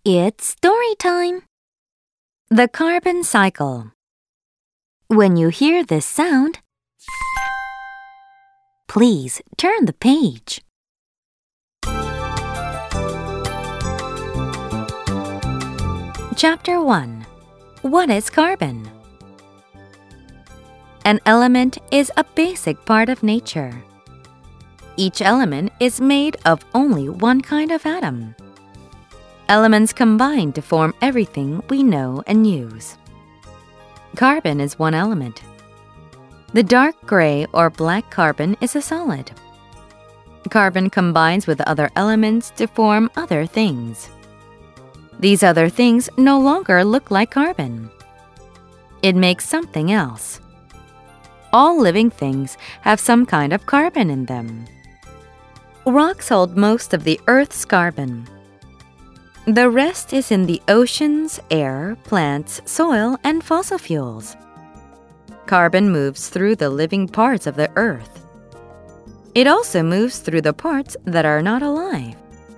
It's story time! The carbon cycle. When you hear this sound, please turn the page. Chapter 1. What is carbon? An element is a basic part of nature. Each element is made of only one kind of atom. Elements combine to form everything we know and use. Carbon is one element. The dark gray or black carbon is a solid. Carbon combines with other elements to form other things. These other things no longer look like carbon. It makes something else. All living things have some kind of carbon in them. Rocks hold most of the Earth's carbon. The rest is in the oceans, air, plants, soil, and fossil fuels. Carbon moves through the living parts of the Earth. It also moves through the parts that are not alive.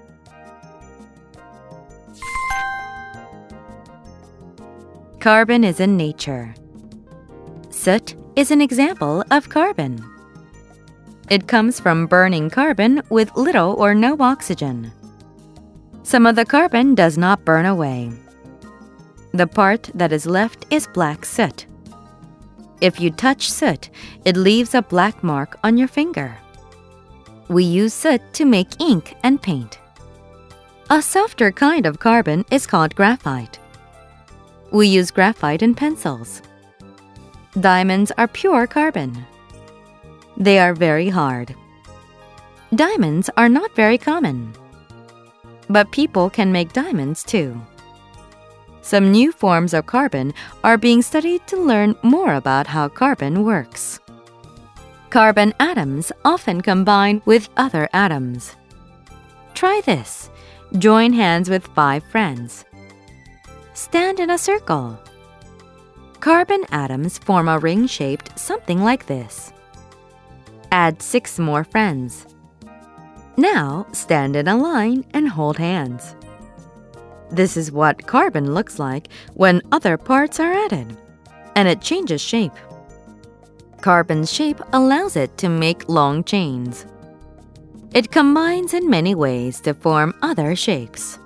Carbon is in nature. Soot is an example of carbon. It comes from burning carbon with little or no oxygen. Some of the carbon does not burn away. The part that is left is black soot. If you touch soot, it leaves a black mark on your finger. We use soot to make ink and paint. A softer kind of carbon is called graphite. We use graphite in pencils. Diamonds are pure carbon. They are very hard. Diamonds are not very common. But people can make diamonds too. Some new forms of carbon are being studied to learn more about how carbon works. Carbon atoms often combine with other atoms. Try this. Join hands with 5 friends. Stand in a circle. Carbon atoms form a ring shaped something like this. Add 6 more friends. Now, stand in a line and hold hands. This is what carbon looks like when other parts are added, and it changes shape. Carbon's shape allows it to make long chains. It combines in many ways to form other shapes.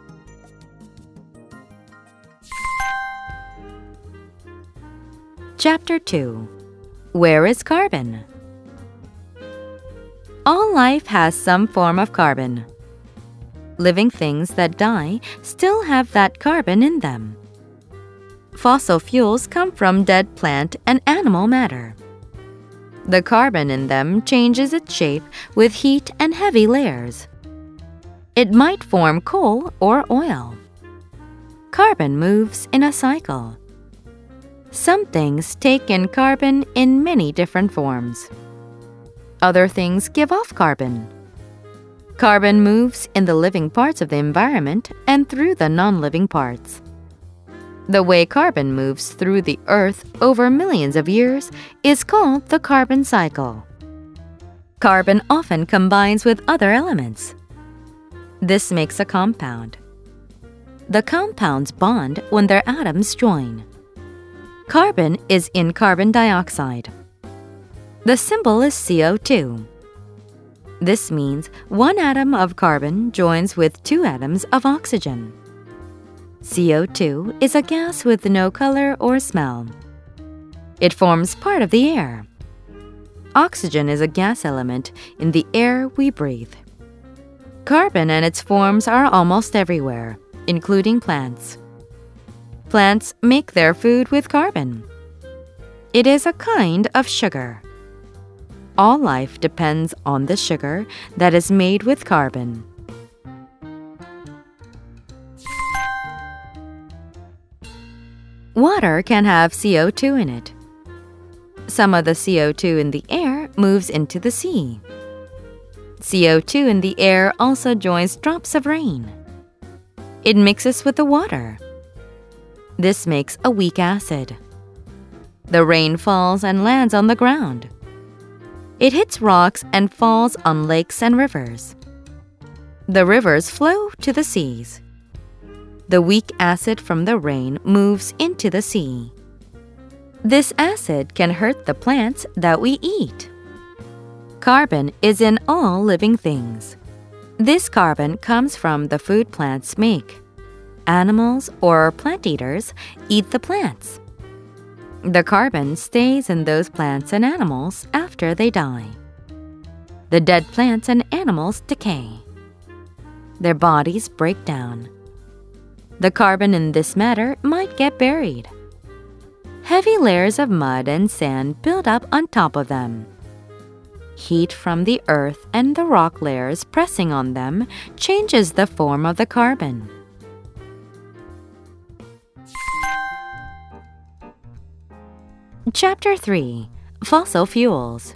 Chapter 2. Where is carbon? All life has some form of carbon. Living things that die still have that carbon in them. Fossil fuels come from dead plant and animal matter. The carbon in them changes its shape with heat and heavy layers. It might form coal or oil. Carbon moves in a cycle. Some things take in carbon in many different forms. Other things give off carbon. Carbon moves in the living parts of the environment and through the non-living parts. The way carbon moves through the Earth over millions of years is called the carbon cycle. Carbon often combines with other elements. This makes a compound. The compounds bond when their atoms join. Carbon is in carbon dioxide. The symbol is CO2. This means one atom of carbon joins with 2 atoms of oxygen. CO2 is a gas with no color or smell. It forms part of the air. Oxygen is a gas element in the air we breathe. Carbon and its forms are almost everywhere, including plants. Plants make their food with carbon. It is a kind of sugar. All life depends on the sugar that is made with carbon. Water can have CO2 in it. Some of the CO2 in the air moves into the sea. CO2 in the air also joins drops of rain. It mixes with the water. This makes a weak acid. The rain falls and lands on the ground. It hits rocks and falls on lakes and rivers. The rivers flow to the seas. The weak acid from the rain moves into the sea. This acid can hurt the plants that we eat. Carbon is in all living things. This carbon comes from the food plants make. Animals or plant eaters eat the plants. The carbon stays in those plants and animals after they die. The dead plants and animals decay. Their bodies break down. The carbon in this matter might get buried. Heavy layers of mud and sand build up on top of them. Heat from the earth and the rock layers pressing on them changes the form of the carbon. Chapter 3. Fossil Fuels.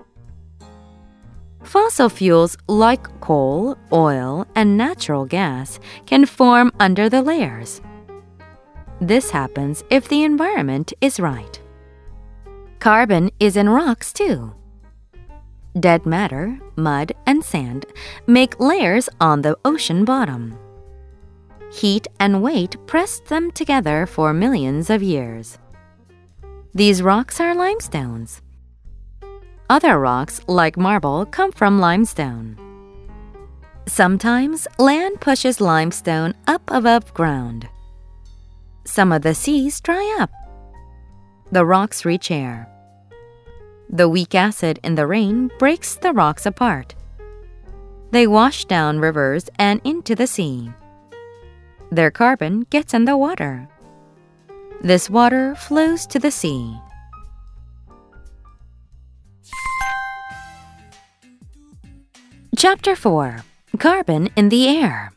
Fossil fuels like coal, oil, and natural gas can form under the layers. This happens if the environment is right. Carbon is in rocks too. Dead matter, mud, and sand make layers on the ocean bottom. Heat and weight pressed them together for millions of years. These rocks are limestones. Other rocks, like marble, come from limestone. Sometimes land pushes limestone up above ground. Some of the seas dry up. The rocks reach air. The weak acid in the rain breaks the rocks apart. They wash down rivers and into the sea. Their carbon gets in the water. This water flows to the sea. Chapter 4. Carbon in the air.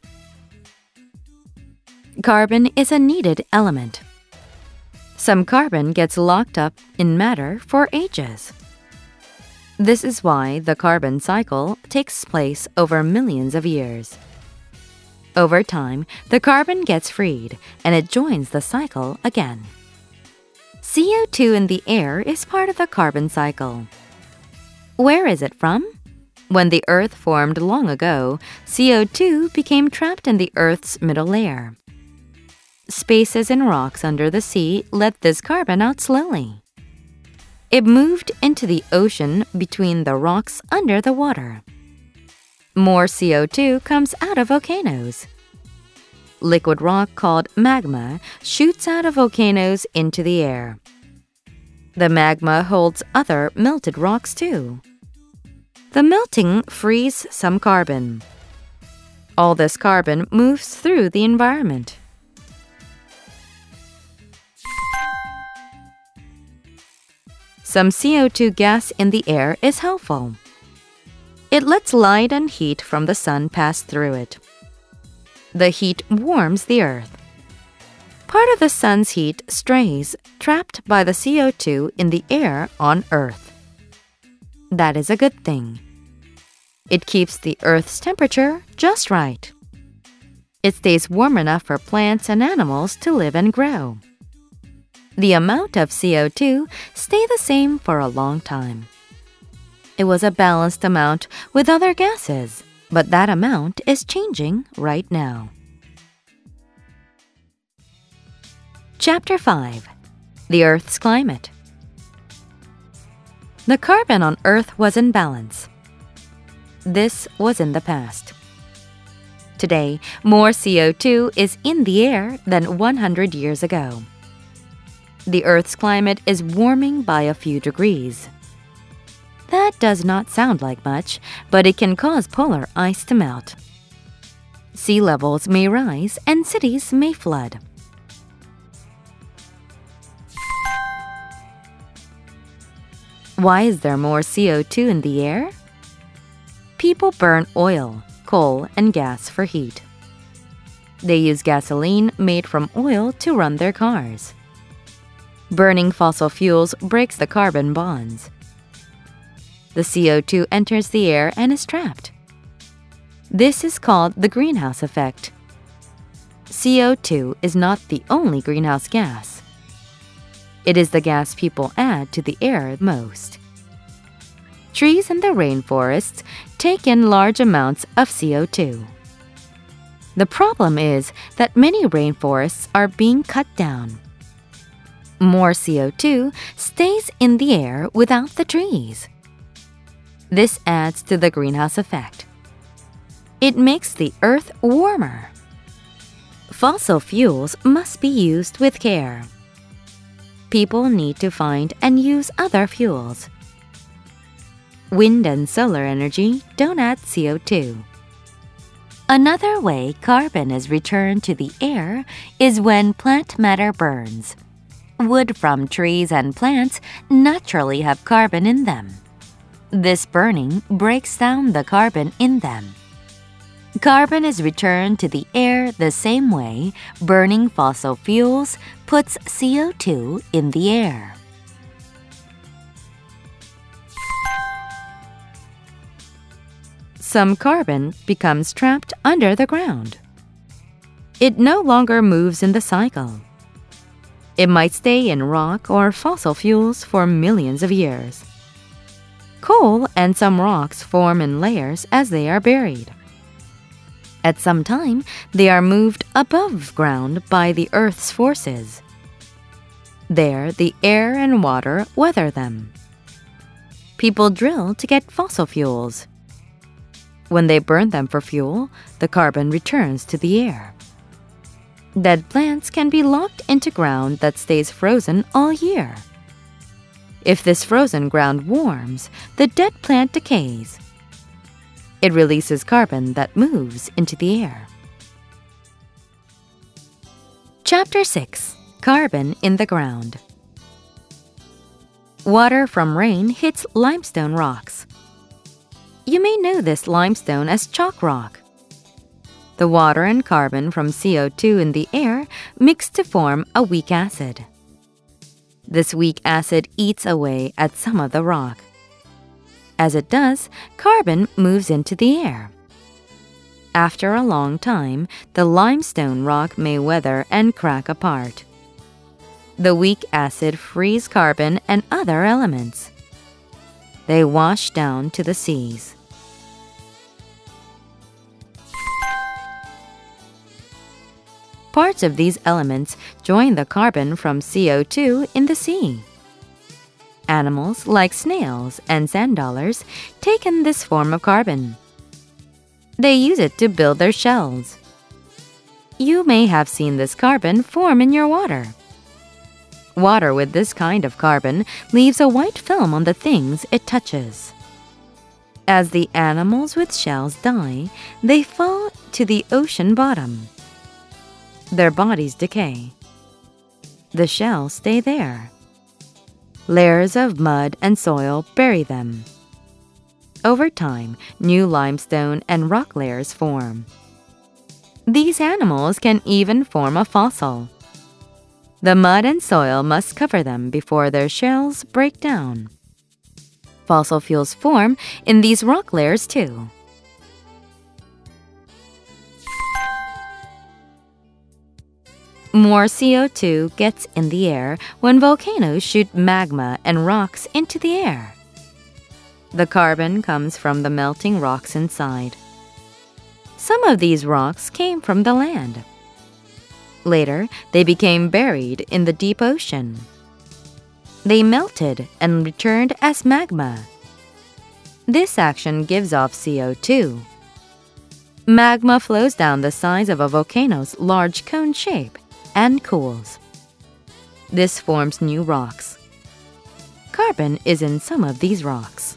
Carbon is a needed element. Some carbon gets locked up in matter for ages. This is why the carbon cycle takes place over millions of years. Over time, the carbon gets freed and it joins the cycle again. CO2 in the air is part of the carbon cycle. Where is it from? When the Earth formed long ago, CO2 became trapped in the Earth's middle layer. Spaces in rocks under the sea let this carbon out slowly. It moved into the ocean between the rocks under the water. More CO2 comes out of volcanoes. Liquid rock called magma shoots out of volcanoes into the air. The magma holds other melted rocks too. The melting frees some carbon. All this carbon moves through the environment. Some CO2 gas in the air is helpful. It lets light and heat from the sun pass through it. The heat warms the earth. Part of the sun's heat stays trapped by the CO2 in the air on Earth. That is a good thing. It keeps the Earth's temperature just right. It stays warm enough for plants and animals to live and grow. The amount of CO2 stays the same for a long time. It was a balanced amount with other gases, but that amount is changing right now. Chapter 5. The Earth's Climate. The carbon on Earth was in balance. This was in the past. Today, more CO2 is in the air than 100 years ago. The Earth's climate is warming by a few degrees. That does not sound like much, but it can cause polar ice to melt. Sea levels may rise and cities may flood. Why is there more CO2 in the air? People burn oil, coal, and gas for heat. They use gasoline made from oil to run their cars. Burning fossil fuels breaks the carbon bonds. The CO2 enters the air and is trapped. This is called the greenhouse effect. CO2 is not the only greenhouse gas. It is the gas people add to the air most. Trees in the rainforests take in large amounts of CO2. The problem is that many rainforests are being cut down. More CO2 stays in the air without the trees. This adds to the greenhouse effect. It makes the Earth warmer. Fossil fuels must be used with care. People need to find and use other fuels. Wind and solar energy don't add CO2. Another way carbon is returned to the air is when plant matter burns. Wood from trees and plants naturally have carbon in them. This burning breaks down the carbon in them. Carbon is returned to the air the same way burning fossil fuels puts CO2 in the air. Some carbon becomes trapped under the ground. It no longer moves in the cycle. It might stay in rock or fossil fuels for millions of years. Coal and some rocks form in layers as they are buried. At some time, they are moved above ground by the Earth's forces. There, the air and water weather them. People drill to get fossil fuels. When they burn them for fuel, the carbon returns to the air. Dead plants can be locked into ground that stays frozen all year. If this frozen ground warms, the dead plant decays. It releases carbon that moves into the air. Chapter 6. Carbon in the ground. Water from rain hits limestone rocks. You may know this limestone as chalk rock. The water and carbon from CO2 in the air mix to form a weak acid. This weak acid eats away at some of the rock. As it does, carbon moves into the air. After a long time, the limestone rock may weather and crack apart. The weak acid frees carbon and other elements. They wash down to the seas. Parts of these elements join the carbon from CO2 in the sea. Animals like snails and sand dollars take in this form of carbon. They use it to build their shells. You may have seen this carbon form in your water. Water with this kind of carbon leaves a white film on the things it touches. As the animals with shells die, they fall to the ocean bottom. Their bodies decay. The shells stay there. Layers of mud and soil bury them. Over time, new limestone and rock layers form. These animals can even form a fossil. The mud and soil must cover them before their shells break down. Fossil fuels form in these rock layers too. More CO2 gets in the air when volcanoes shoot magma and rocks into the air. The carbon comes from the melting rocks inside. Some of these rocks came from the land. Later, they became buried in the deep ocean. They melted and returned as magma. This action gives off CO2. Magma flows down the sides of a volcano's large cone shape and cools. This forms new rocks. Carbon is in some of these rocks.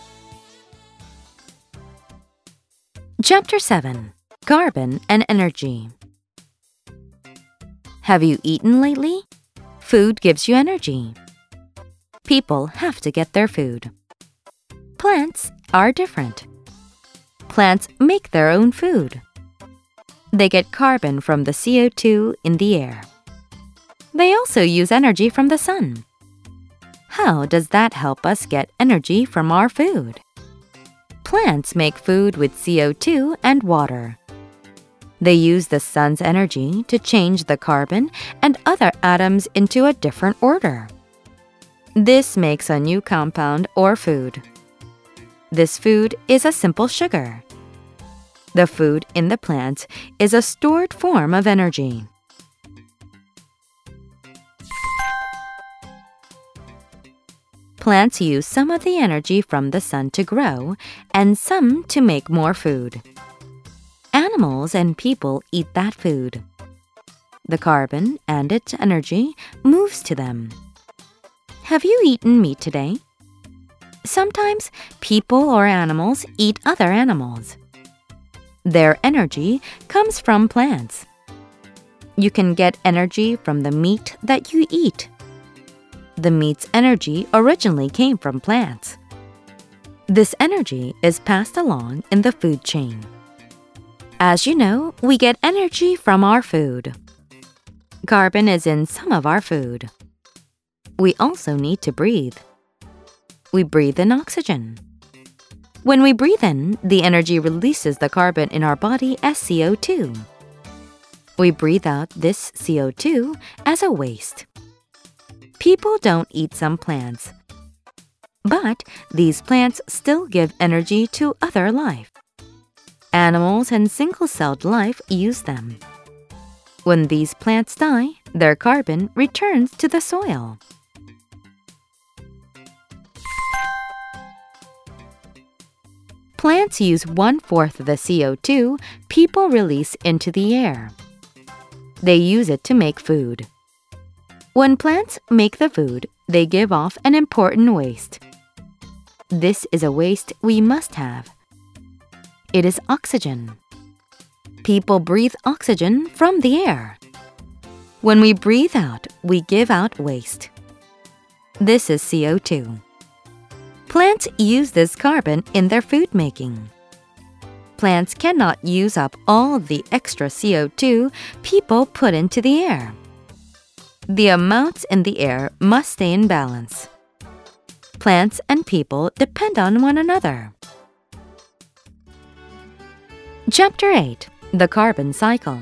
Chapter 7. Carbon and Energy. Have you eaten lately? Food gives you energy. People have to get their food. Plants are different. Plants make their own food. They get carbon from the CO2 in the air. They also use energy from the sun. How does that help us get energy from our food? Plants make food with CO2 and water. They use the sun's energy to change the carbon and other atoms into a different order. This makes a new compound or food. This food is a simple sugar. The food in the plant is a stored form of energy. Plants use some of the energy from the sun to grow and some to make more food. Animals and people eat that food. The carbon and its energy moves to them. Have you eaten meat today? Sometimes people or animals eat other animals. Their energy comes from plants. You can get energy from the meat that you eat. The meat's energy originally came from plants. This energy is passed along in the food chain. As you know, we get energy from our food. Carbon is in some of our food. We also need to breathe. We breathe in oxygen. When we breathe in, the energy releases the carbon in our body as CO2. We breathe out this CO2 as a waste. People don't eat some plants, but these plants still give energy to other life. Animals and single-celled life use them. When these plants die, their carbon returns to the soil. Plants use 1/4 of the CO2 people release into the air. They use it to make food. When plants make the food, they give off an important waste. This is a waste we must have. It is oxygen. People breathe oxygen from the air. When we breathe out, we give out waste. This is CO2. Plants use this carbon in their food making. Plants cannot use up all the extra CO2 people put into the air. The amounts in the air must stay in balance. Plants and people depend on one another. Chapter 8. The Carbon Cycle.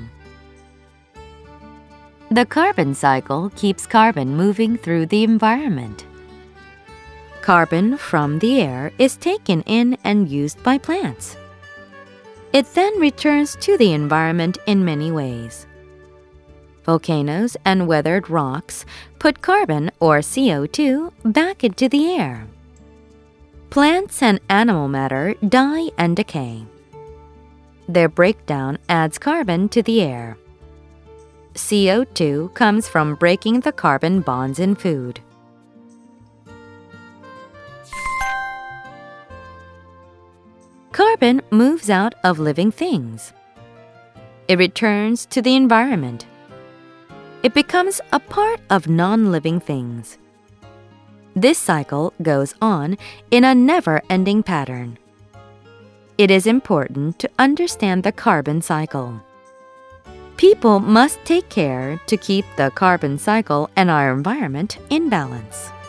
The carbon cycle keeps carbon moving through the environment. Carbon from the air is taken in and used by plants. It then returns to the environment in many ways. Volcanoes and weathered rocks put carbon or CO2 back into the air. Plants and animal matter die and decay. Their breakdown adds carbon to the air. CO2 comes from breaking the carbon bonds in food. Carbon moves out of living things. It returns to the environment. It becomes a part of non-living things. This cycle goes on in a never-ending pattern. It is important to understand the carbon cycle. People must take care to keep the carbon cycle and our environment in balance.